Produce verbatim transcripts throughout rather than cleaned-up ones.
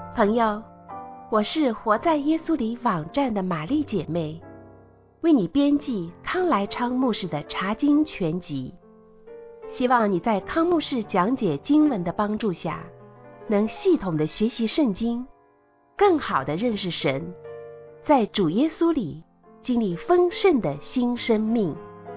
朋友，我是活在耶稣里网站的玛丽姐妹，为你编辑康来昌牧师的查经全集。希望你在康牧师讲解经文的帮助下，能系统的学习圣经，更好的认识神，在主耶稣里经历丰盛的新生命。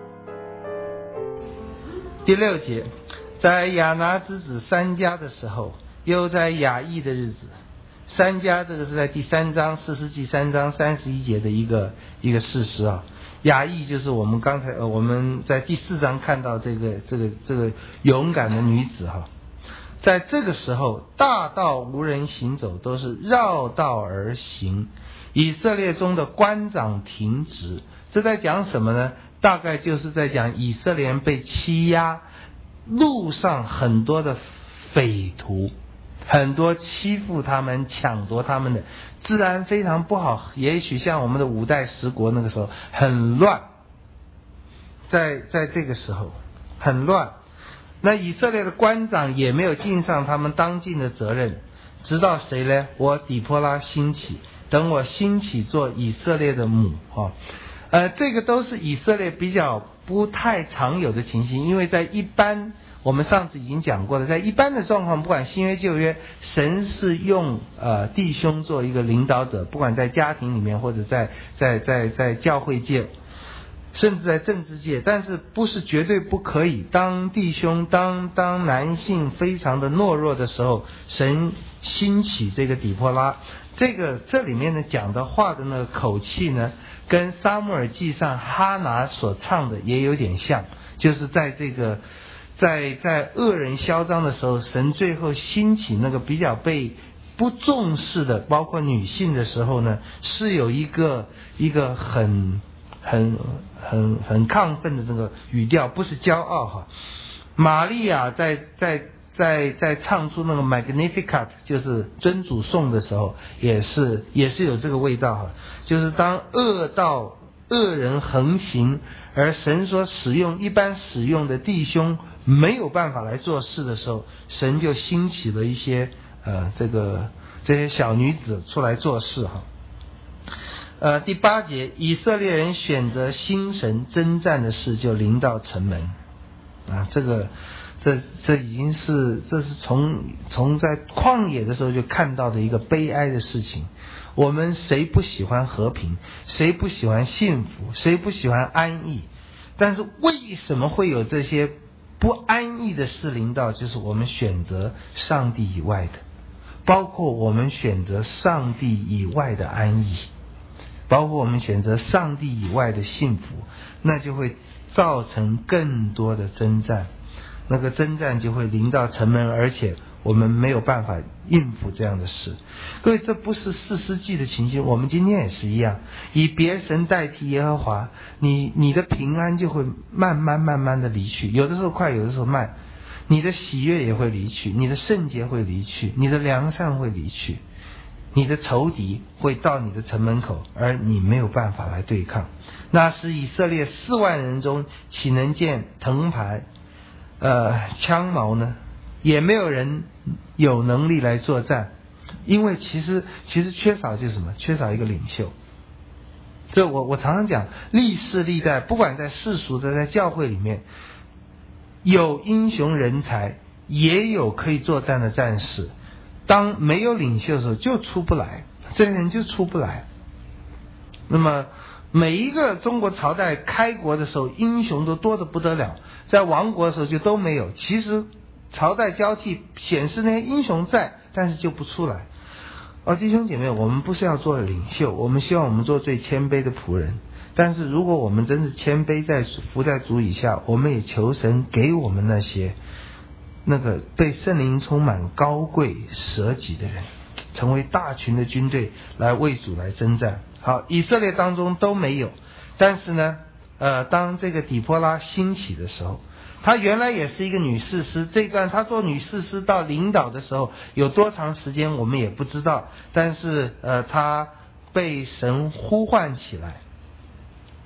第六节，在亚拿之子三家的时候，又在雅意的日子。三家这个是在第三章士师记三章三十一节的一个一个事实啊。雅意就是我们刚才呃我们在第四章看到这个这个这个勇敢的女子哈。在这个时候，大道无人行走，都是绕道而行。以色列中的官长停职，这在讲什么呢？大概就是在讲以色列人被欺压，路上很多的匪徒，很多欺负他们抢夺他们的，治安非常不好，也许像我们的五代十国那个时候很乱，在在这个时候很乱。那以色列的官长也没有尽上他们当尽的责任，直到谁呢？我底波拉兴起，等我兴起做以色列的母啊。呃，这个都是以色列比较不太常有的情形，因为在一般我们上次已经讲过了，在一般的状况，不管新约旧约，神是用呃弟兄做一个领导者，不管在家庭里面或者在在在在教会界，甚至在政治界，但是不是绝对不可以。当弟兄当当男性非常的懦弱的时候，神兴起这个底波拉。这个这里面呢讲的话的那个口气呢，跟撒母耳记上哈拿所唱的也有点像，就是在这个在在恶人嚣张的时候，神最后兴起那个比较被不重视的，包括女性的时候呢，是有一个一个很很很很亢奋的这个语调，不是骄傲哈。玛利亚在在在在唱出那个 Magnificat 就是尊主颂的时候，也是也是有这个味道哈。就是当恶道恶人横行，而神所使用一般使用的弟兄没有办法来做事的时候，神就兴起了一些呃这个这些小女子出来做事哈。呃，第八节，以色列人选择新神征战的事就临到城门啊，这个这这已经是这是从从在旷野的时候就看到的一个悲哀的事情。我们谁不喜欢和平？谁不喜欢幸福？谁不喜欢安逸？但是为什么会有这些不安逸的事临到？就是我们选择上帝以外的，包括我们选择上帝以外的安逸，包括我们选择上帝以外的幸福，那就会造成更多的征战，那个征战就会临到城门，而且我们没有办法应付这样的事。各位，这不是士师记的情形，我们今天也是一样，以别神代替耶和华，你你的平安就会慢慢慢慢的离去，有的时候快，有的时候慢，你的喜悦也会离去，你的圣洁会离去，你的良善会离去，你的仇敌会到你的城门口，而你没有办法来对抗。那时以色列四万人中，岂能见藤牌呃枪矛呢？也没有人有能力来作战，因为其实其实缺少就是什么？缺少一个领袖。这我我常常讲，历世历代，不管在世俗的，在教会里面，有英雄人才，也有可以作战的战士。当没有领袖的时候，就出不来，这些人就出不来。那么每一个中国朝代开国的时候，英雄都多得不得了，在亡国的时候就都没有。其实朝代交替显示那些英雄在，但是就不出来。哦，弟兄姐妹，我们不是要做领袖，我们希望我们做最谦卑的仆人。但是如果我们真是谦卑在服在主以下，我们也求神给我们那些那个对圣灵充满高贵舍己的人，成为大群的军队来为主来征战。好，以色列当中都没有，但是呢呃，当这个底波拉兴起的时候，她原来也是一个女士师，这段她做女士师到领导的时候有多长时间我们也不知道，但是呃，她被神呼唤起来，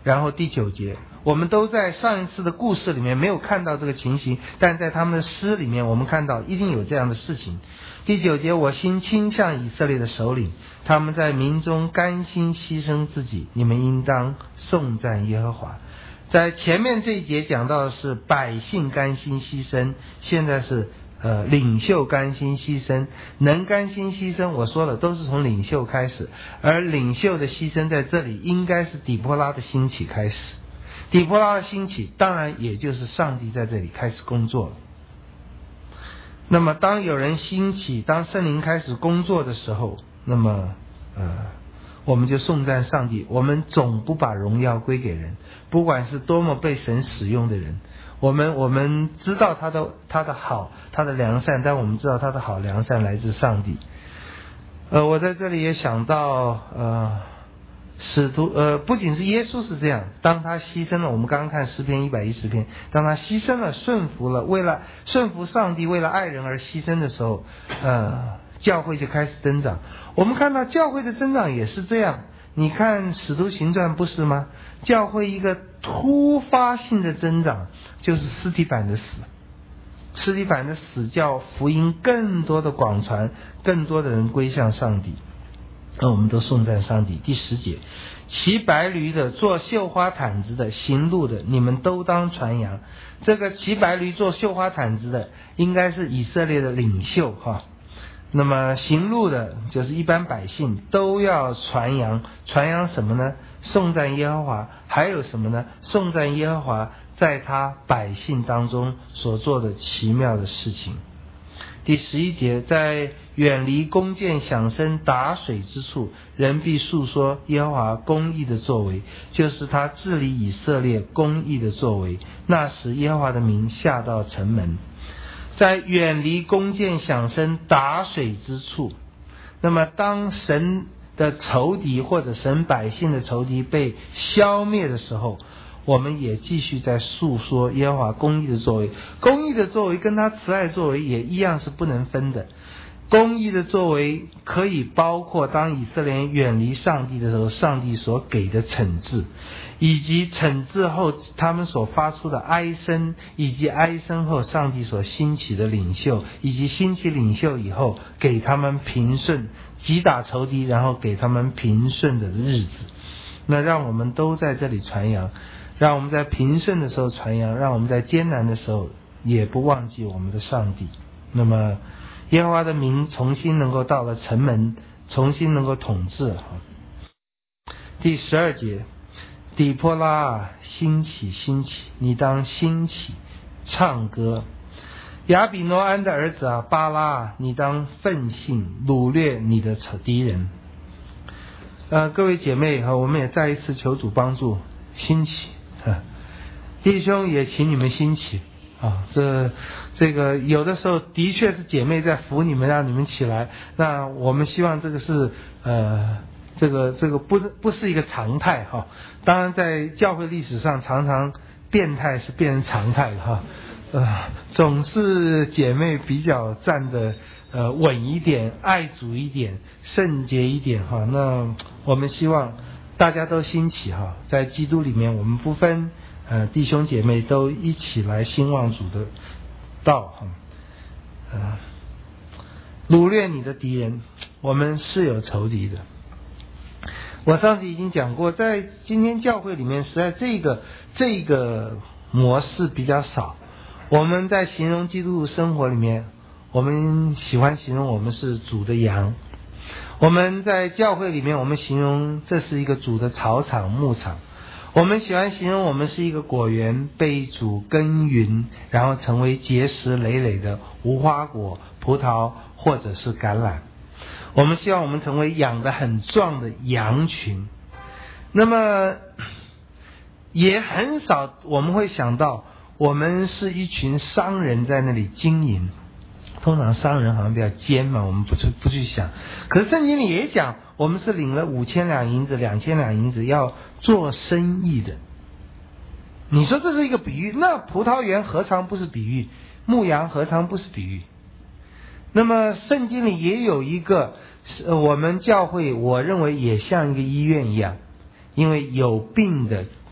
然后第九节，我们都在上一次的故事里面没有看到这个情形，但在他们的诗里面我们看到一定有这样的事情。第九节，我心倾向以色列的首领，他们在民中甘心牺牲自己，你们应当颂赞耶和华。在前面这一节讲到的是百姓甘心牺牲，现在是呃领袖甘心牺牲。能甘心牺牲，我说了都是从领袖开始，而领袖的牺牲在这里应该是底波拉的兴起开始。底波拉的兴起当然也就是上帝在这里开始工作了。那么当有人兴起，当圣灵开始工作的时候，那么呃我们就颂赞上帝。我们总不把荣耀归给人，不管是多么被神使用的人，我们我们知道他的他的好，他的良善，但我们知道他的好良善来自上帝。呃，我在这里也想到，呃，使徒呃不仅是耶稣是这样，当他牺牲了，我们刚刚看诗篇一百一十篇，当他牺牲了、顺服了，为了顺服上帝，为了爱人而牺牲的时候，呃。教会就开始增长。我们看到教会的增长也是这样，你看使徒行传不是吗？教会一个突发性的增长就是司提反的死。司提反的死叫福音更多的广传，更多的人归向上帝，那我们都颂赞上帝。第十节，骑白驴的，做绣花毯子的，行路的，你们都当传扬。这个骑白驴做绣花毯子的应该是以色列的领袖哈。那么行路的就是一般百姓，都要传扬。传扬什么呢？颂赞耶和华。还有什么呢？颂赞耶和华在他百姓当中所做的奇妙的事情。第十一节，在远离弓箭响声打水之处，人必述说耶和华公义的作为，就是他治理以色列公义的作为。那时耶和华的名下到城门。在远离弓箭响声打水之处，那么当神的仇敌或者神百姓的仇敌被消灭的时候，我们也继续在述说耶和华公义的作为。公义的作为跟他慈爱作为也一样是不能分的。公义的作为可以包括当以色列人远离上帝的时候，上帝所给的惩治，以及惩治后他们所发出的哀声，以及哀声后上帝所兴起的领袖，以及兴起领袖以后给他们平顺，击打仇敌，然后给他们平顺的日子。那让我们都在这里传扬，让我们在平顺的时候传扬，让我们在艰难的时候也不忘记我们的上帝。那么耶和华的名重新能够到了城门，重新能够统治。第十二节，底波拉兴起兴起，你当兴起唱歌。亚比挪安的儿子啊，巴拉，你当奋兴掳掠你的敌人。呃，各位姐妹，我们也再一次求主帮助兴起，弟兄也请你们兴起啊，这这个有的时候的确是姐妹在扶你们，让你们起来。那我们希望这个是呃，这个这个不不是一个常态哈。当然，在教会历史上，常常变态是变成常态的哈。呃，总是姐妹比较站的呃稳一点，爱主一点，圣洁一点哈。那我们希望大家都兴起哈，在基督里面，我们不分。呃，弟兄姐妹都一起来兴旺主的道哈。呃，掳掠你的敌人，我们是有仇敌的。我上次已经讲过，在今天教会里面，实在这个这个模式比较少。我们在形容基督徒生活里面，我们喜欢形容我们是主的羊。我们在教会里面，我们形容这是一个主的草场牧场。我们喜欢形容我们是一个果园，被主耕耘，然后成为结实累累的无花果、葡萄或者是橄榄。我们希望我们成为养得很壮的羊群。那么也很少我们会想到我们是一群商人在那里经营。通常商人好像比较奸嘛，我们不去不去想。可是圣经里也讲，我们是领了五千两银子、两千两银子要做生意的。你说这是一个比喻，那葡萄园何尝不是比喻？牧羊何尝不是比喻？那么圣经里也有一个，我们教会我认为也像一个医院一样，因为有病的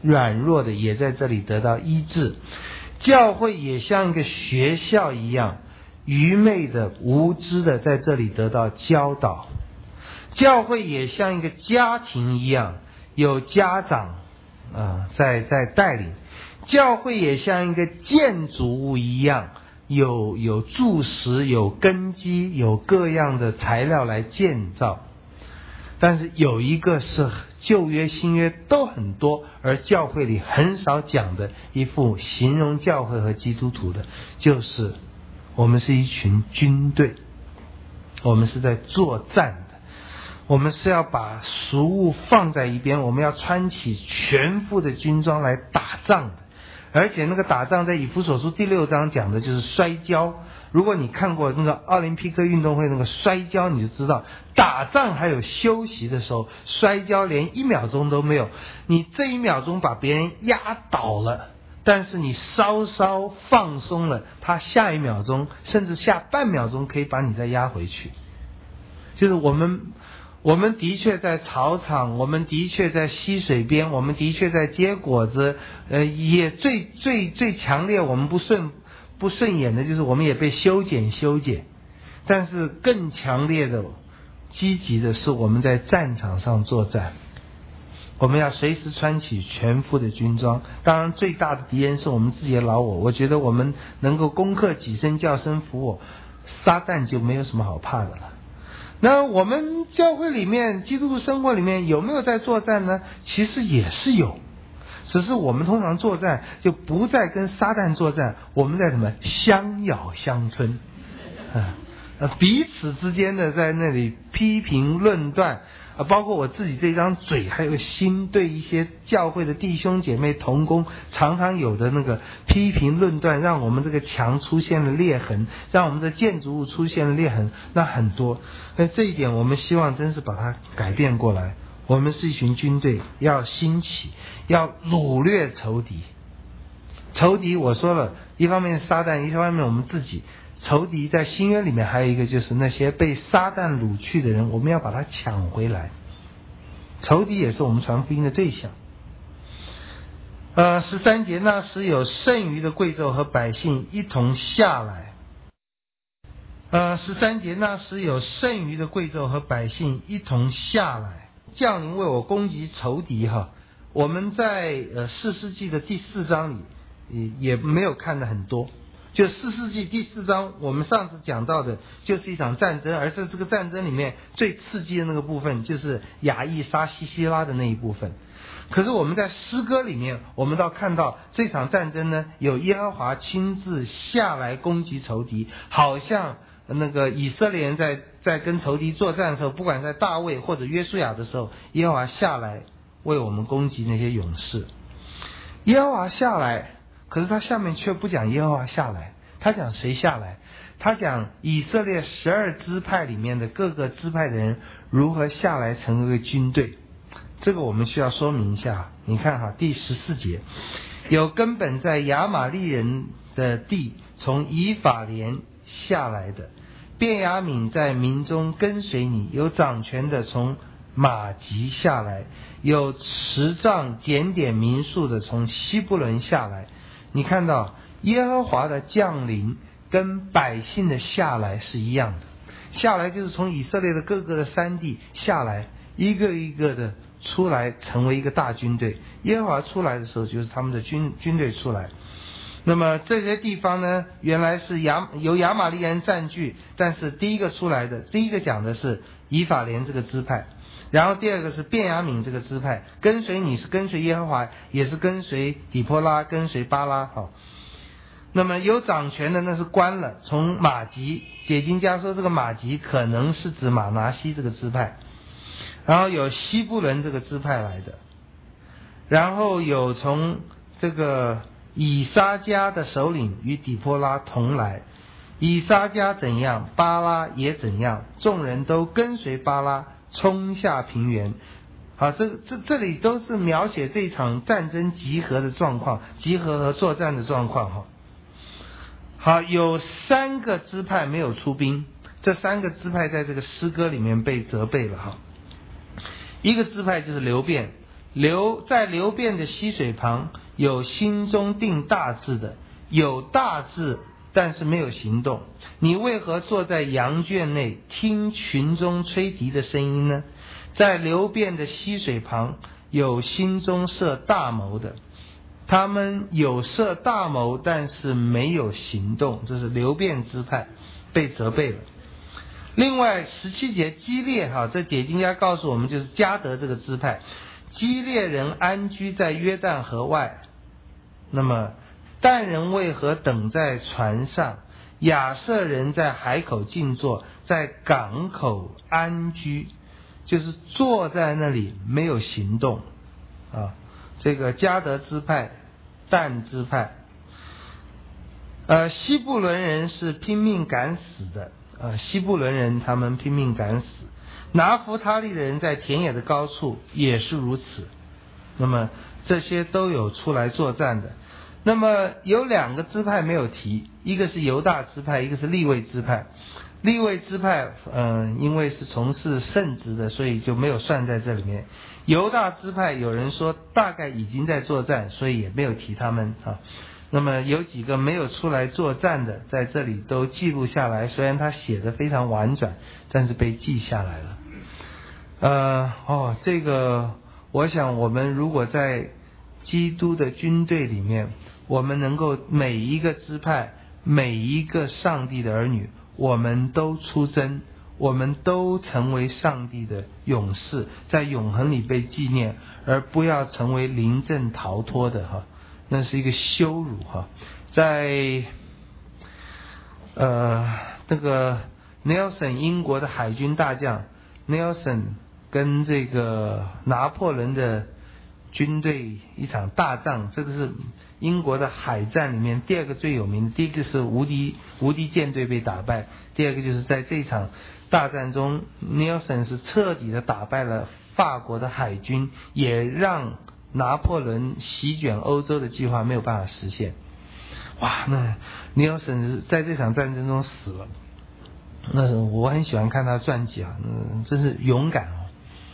软弱的也在这里得到医治。教会也像一个学校一样，愚昧的无知的在这里得到教导。教会也像一个家庭一样，有家长啊、呃、在在带领。教会也像一个建筑物一样，有有柱石，有根基，有各样的材料来建造。但是有一个是旧约新约都很多，而教会里很少讲的一副形容教会和基督徒的，就是我们是一群军队，我们是在作战的，我们是要把俗物放在一边，我们要穿起全副的军装来打仗的。而且那个打仗在以弗所书第六章讲的就是摔跤。如果你看过那个奥林匹克运动会那个摔跤，你就知道打仗还有休息的时候，摔跤连一秒钟都没有。你这一秒钟把别人压倒了，但是你稍稍放松了，他下一秒钟甚至下半秒钟可以把你再压回去。就是我们我们的确在草场，我们的确在溪水边，我们的确在结果子，呃，也最最最强烈我们不顺不顺眼的就是我们也被修剪修剪，但是更强烈的积极的是我们在战场上作战，我们要随时穿起全副的军装。当然最大的敌人是我们自己的老我，我觉得我们能够攻克己身叫声服我，撒旦就没有什么好怕的了。那我们教会里面基督徒生活里面有没有在作战呢？其实也是有，只是我们通常作战就不再跟撒旦作战，我们在什么相咬相吞，啊，彼此之间的在那里批评论断，啊，包括我自己这张嘴还有心对一些教会的弟兄姐妹同工常常有的那个批评论断，让我们这个墙出现了裂痕，让我们的建筑物出现了裂痕，那很多。那这一点我们希望真是把它改变过来。我们是一群军队，要兴起，要掳掠仇敌。仇敌我说了，一方面是撒旦，一方面我们自己。仇敌在新约里面还有一个，就是那些被撒旦掳去的人，我们要把他抢回来。仇敌也是我们传福音的对象。呃，十三节，那时有剩余的贵胄和百姓一同下来。呃，十三节，那时有剩余的贵胄和百姓一同下来，降临为我攻击仇敌哈。我们在呃四世纪的第四章里也也没有看的很多。就四世纪第四章我们上次讲到的就是一场战争，而在这个战争里面最刺激的那个部分就是亚裔杀西西拉的那一部分。可是我们在诗歌里面我们倒看到这场战争呢，有耶和华亲自下来攻击仇敌，好像那个以色列人在在跟仇敌作战的时候，不管在大卫或者约书亚的时候，耶和华下来为我们攻击那些勇士。耶和华下来，可是他下面却不讲耶和华下来，他讲谁下来？他讲以色列十二支派里面的各个支派的人如何下来成为军队。这个我们需要说明一下。你看哈，第十四节，有根本在亚玛利人的地从以法莲下来的，便雅悯在民中跟随你，有掌权的从马吉下来，有持杖检点民数的从希布伦下来。你看到耶和华的降临跟百姓的下来是一样的，下来就是从以色列的各个的山地下来，一个一个的出来成为一个大军队。耶和华出来的时候就是他们的军军队出来。那么这些地方呢，原来是亚由亚玛利人占据，但是第一个出来的，第一个讲的是以法莲这个支派，然后第二个是便雅悯这个支派，跟随你是跟随耶和华，也是跟随底波拉，跟随巴拉。好，那么有掌权的那是关了，从马吉，解经家说这个马吉可能是指马拿西这个支派，然后有希布伦这个支派来的，然后有从这个以撒迦的首领与底波拉同来，以撒迦怎样，巴拉也怎样，众人都跟随巴拉冲下平原。好，这这这里都是描写这场战争集合的状况，集合和作战的状况哈。好，有三个支派没有出兵，这三个支派在这个诗歌里面被责备了哈。一个支派就是流便， 流在流便的溪水旁，有心中定大志的，有大志但是没有行动。你为何坐在羊圈内，听群中吹笛的声音呢？在流便的溪水旁，有心中设大谋的，他们有设大谋，但是没有行动。这是流便支派被责备了。另外十七节基列哈，这解经家告诉我们，就是迦得这个支派，基列人安居在约旦河外。那么但人为何等在船上？亚设人在海口静坐，在港口安居，就是坐在那里没有行动啊。这个迦得支派、但支派，呃，西布伦人是拼命赶死的。呃，西布伦人他们拼命赶死，拿弗他利的人在田野的高处也是如此。那么这些都有出来作战的。那么有两个支派没有提，一个是犹大支派，一个是利未支派。利未支派，嗯、呃，因为是从事圣职的，所以就没有算在这里面。犹大支派有人说大概已经在作战，所以也没有提他们啊。那么有几个没有出来作战的，在这里都记录下来，虽然他写的非常婉转，但是被记下来了。呃，哦，这个我想我们如果在基督的军队里面，我们能够每一个支派，每一个上帝的儿女，我们都出征，我们都成为上帝的勇士，在永恒里被纪念，而不要成为临阵逃脱的哈。那是一个羞辱哈。在呃那个 Nelson 英国的海军大将 Nelson 跟这个拿破仑的军队一场大战，这个是英国的海战里面第二个最有名的。第一个是无敌无敌舰队被打败，第二个就是在这场大战中 Nelson 是彻底的打败了法国的海军，也让拿破仑席卷欧洲的计划没有办法实现。哇，那尼尔森在这场战争中死了。那我很喜欢看他传记啊，嗯，真是勇敢哦。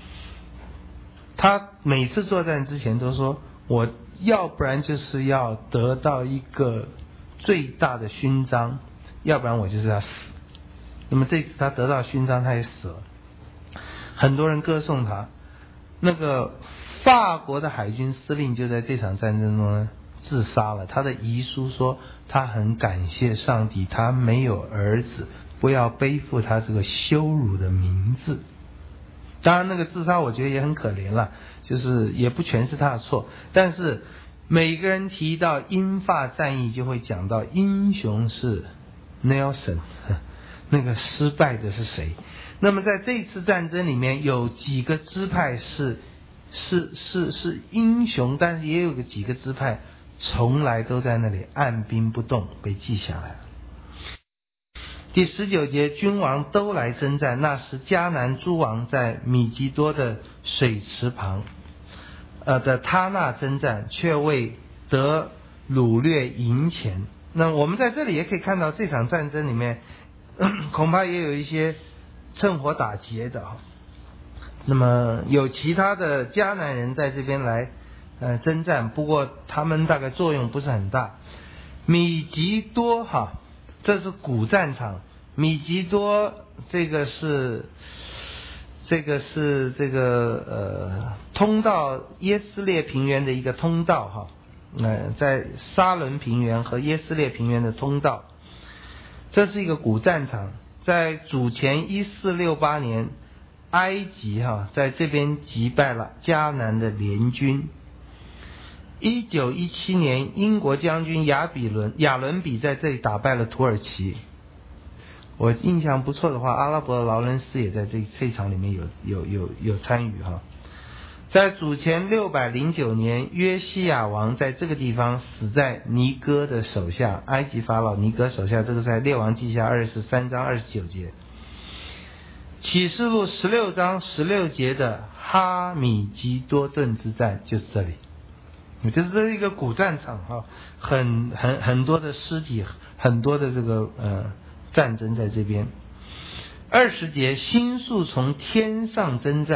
他每次作战之前都说，我要不然就是要得到一个最大的勋章，要不然我就是要死。那么这次他得到勋章，他也死了。很多人歌颂他。那个法国的海军司令就在这场战争中呢自杀了。他的遗书说，他很感谢上帝，他没有儿子，不要背负他这个羞辱的名字。当然那个自杀我觉得也很可怜了，就是也不全是他的错，但是每个人提到英法战役就会讲到英雄是 Nelson， 那个失败的是谁？那么在这次战争里面有几个支派是是是是英雄，但是也有个几个支派从来都在那里按兵不动，被记下来了。第十九节，君王都来征战，那时迦南诸王在米基多的水池旁呃的他那征战，却为得掳掠银钱。那我们在这里也可以看到，这场战争里面恐怕也有一些趁火打劫的。那么有其他的迦南人在这边来呃征战，不过他们大概作用不是很大。米吉多哈，这是古战场。米吉多这个是这个是这个呃通到耶斯列平原的一个通道哈，呃在沙伦平原和耶斯列平原的通道。这是一个古战场。在主前一四六八年，埃及哈在这边击败了迦南的联军。一九一七年，英国将军亚比伦亚伦比在这里打败了土耳其。我印象不错的话，阿拉伯的劳伦斯也在这这场里面有有有有参与哈。在主前六百零九年，约西亚王在这个地方死在尼哥的手下，埃及法老尼哥手下，这个在列王记下二十三章二十九节。启示录十六章十六节的哈米吉多顿之战就是这里。就是这是一个古战场哈，很很很多的尸体，很多的这个呃战争在这边。二十节，星宿从天上征战，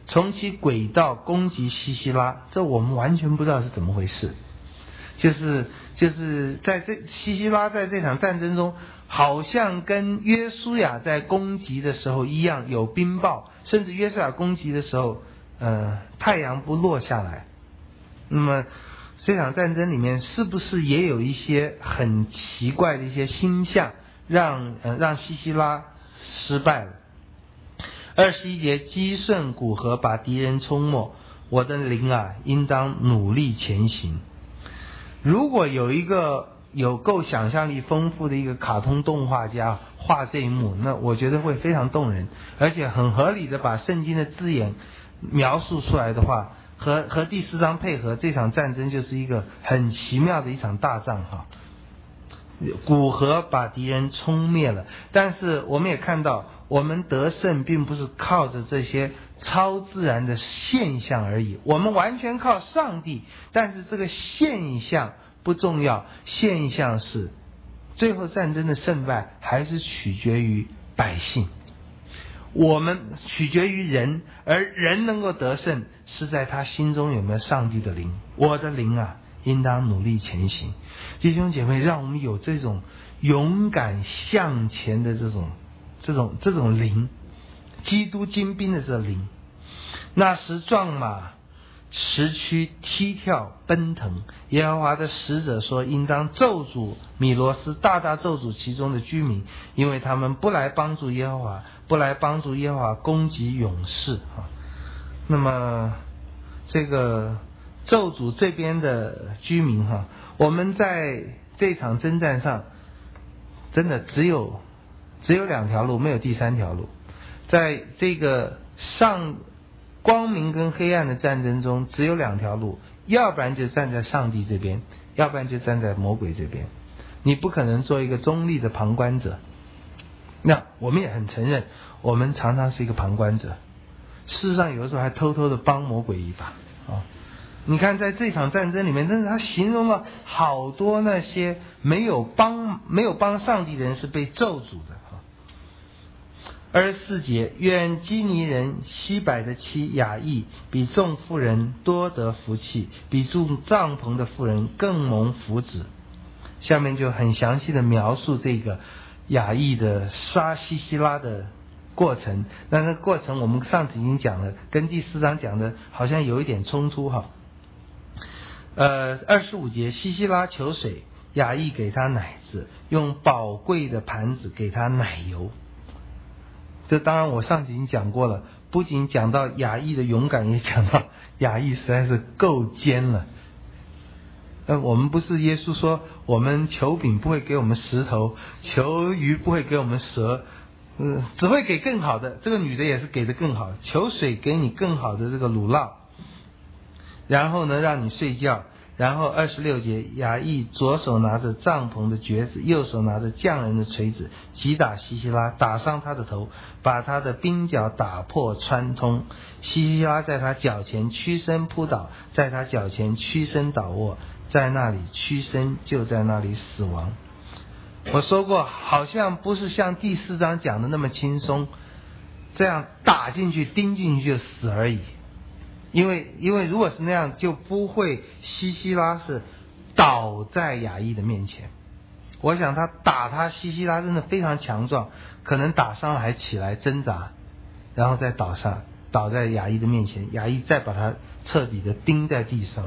从其轨道攻击西西拉，这我们完全不知道是怎么回事。就是就是在这西西拉在这场战争中，好像跟约书亚在攻击的时候一样，有冰雹，甚至约书亚攻击的时候，呃，太阳不落下来。那么这场战争里面是不是也有一些很奇怪的一些星象，让呃让西西拉失败了？二十一节，击顺古河，把敌人冲没，我的灵啊，应当努力前行。如果有一个有够想象力丰富的一个卡通动画家画这一幕，那我觉得会非常动人，而且很合理的把圣经的字眼描述出来的话，和和第四章配合，这场战争就是一个很奇妙的一场大战哈。古河把敌人冲灭了，但是我们也看到，我们得胜并不是靠着这些超自然的现象而已，我们完全靠上帝，但是这个现象不重要，现象是最后战争的胜败还是取决于百姓，我们取决于人，而人能够得胜是在他心中有没有上帝的灵。我的灵啊，应当努力前行。弟兄姐妹，让我们有这种勇敢向前的这种这种这种灵，基督精兵的这灵。那时壮马驰驱踢跳奔腾，耶和华的使者说，应当咒诅米罗斯，大大咒诅其中的居民，因为他们不来帮助耶和华，不来帮助耶和华攻击勇士。那么这个咒诅这边的居民哈，我们在这场征战上真的只有只有两条路，没有第三条路。在这个上光明跟黑暗的战争中，只有两条路，要不然就站在上帝这边，要不然就站在魔鬼这边。你不可能做一个中立的旁观者。那我们也很承认，我们常常是一个旁观者，事实上有的时候还偷偷的帮魔鬼一把啊。你看在这场战争里面，真的他形容了好多那些没有帮没有帮上帝的人是被咒诅的。二十四节，愿基尼人西柏的妻雅意比众妇人多得福气，比住帐篷的妇人更蒙福祉。下面就很详细的描述这个雅意的杀西西拉的过程。那那个过程我们上次已经讲了，跟第四章讲的好像有一点冲突哈。呃，二十五节，西西拉求水，雅意给他奶子，用宝贵的盘子给他奶油。这当然我上集已经讲过了，不仅讲到雅意的勇敢，也讲到雅意实在是够奸了。呃，我们不是耶稣说我们求饼不会给我们石头，求鱼不会给我们蛇，呃，只会给更好的。这个女的也是给的更好，求水给你更好的这个乳酪，然后呢让你睡觉。然后二十六节，雅意左手拿着帐篷的橛子，右手拿着匠人的锤子，击打西西拉，打伤他的头，把他的鬓角打破穿通。西西拉在他脚前屈身扑倒，在他脚前屈身倒卧，在那里屈身，就在那里死亡。我说过，好像不是像第四章讲的那么轻松，这样打进去钉进去就死而已。因为因为如果是那样，就不会西西拉是倒在雅意的面前。我想他打他西西拉真的非常强壮，可能打伤了还起来挣扎，然后再倒上倒在雅意的面前，雅意再把他彻底的钉在地上。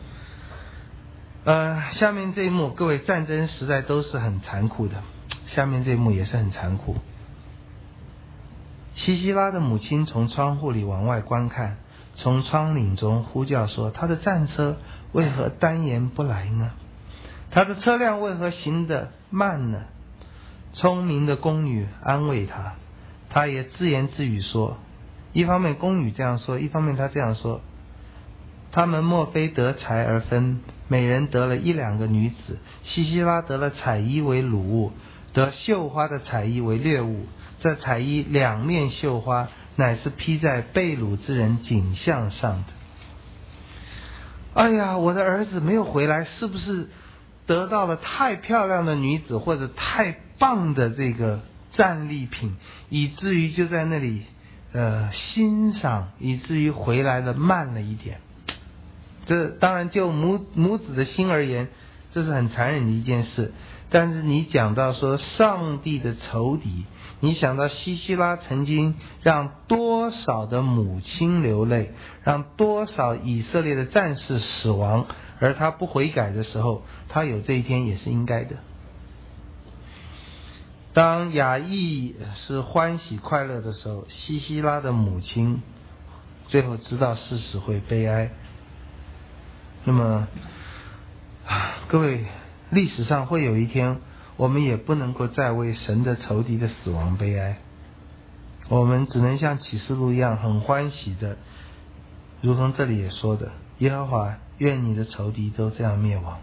呃，下面这一幕，各位，战争实在都是很残酷的，下面这一幕也是很残酷。西西拉的母亲从窗户里往外观看，从窗棂中呼叫说，他的战车为何单言不来呢？他的车辆为何行得慢呢？聪明的宫女安慰他，他也自言自语说，一方面宫女这样说，一方面他这样说，他们莫非得财而分，每人得了一两个女子，西西拉得了彩衣为掳物，得绣花的彩衣为掠物，这彩衣两面绣花，乃是披在被掳之人颈项上的。哎呀，我的儿子没有回来，是不是得到了太漂亮的女子，或者太棒的这个战利品，以至于就在那里呃欣赏，以至于回来的慢了一点。这当然就母母子的心而言，这是很残忍的一件事。但是你讲到说上帝的仇敌，你想到西西拉曾经让多少的母亲流泪，让多少以色列的战士死亡，而他不悔改的时候，他有这一天也是应该的。当雅意是欢喜快乐的时候，西西拉的母亲最后知道事实会悲哀。那么各位，历史上会有一天，我们也不能够再为神的仇敌的死亡悲哀，我们只能像启示录一样很欢喜的，如同这里也说的，耶和华愿你的仇敌都这样灭亡。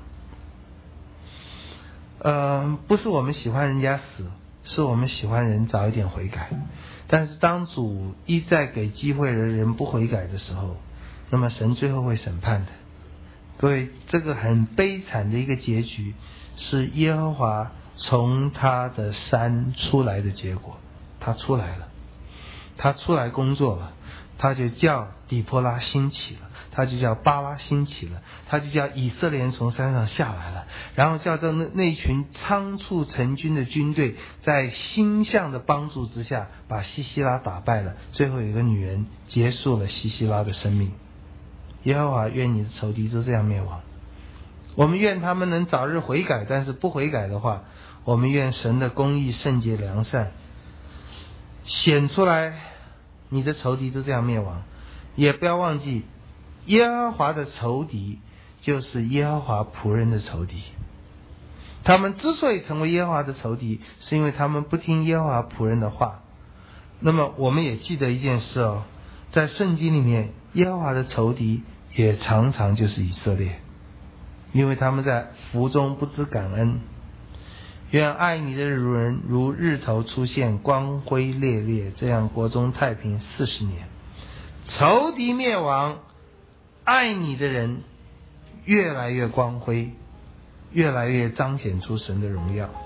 呃，不是我们喜欢人家死，是我们喜欢人早一点悔改。但是当主一再给机会人人不悔改的时候，那么神最后会审判的。各位，这个很悲惨的一个结局，是耶和华从他的山出来的结果。他出来了，他出来工作了，他就叫底波拉兴起了，他就叫巴拉兴起了，他就叫以色列人从山上下来了，然后叫这那那群仓促成军的军队在星象的帮助之下把西西拉打败了，最后有一个女人结束了西西拉的生命。耶和华愿你的仇敌都这样灭亡。我们愿他们能早日悔改，但是不悔改的话，我们愿神的公义圣洁良善显出来，你的仇敌都这样灭亡。也不要忘记，耶和华的仇敌就是耶和华仆人的仇敌。他们之所以成为耶和华的仇敌，是因为他们不听耶和华仆人的话。那么我们也记得一件事哦，在圣经里面，耶和华的仇敌也常常就是以色列，因为他们在福中不知感恩。愿爱你的人如日头出现，光辉烈烈，这样国中太平四十年。仇敌灭亡，爱你的人越来越光辉，越来越彰显出神的荣耀。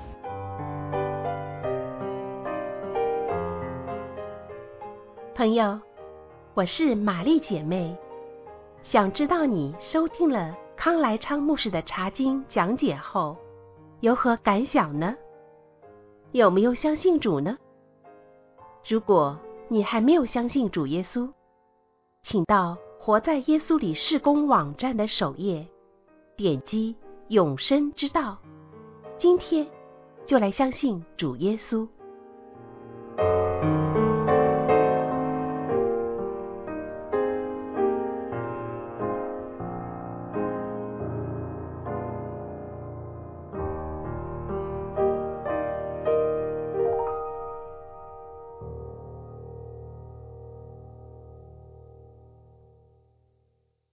朋友，我是玛丽姐妹，想知道你收听了康来昌牧师的查经讲解后有何感想呢？有没有相信主呢？如果你还没有相信主耶稣，请到活在耶稣里事工网站的首页，点击永生之道，今天就来相信主耶稣。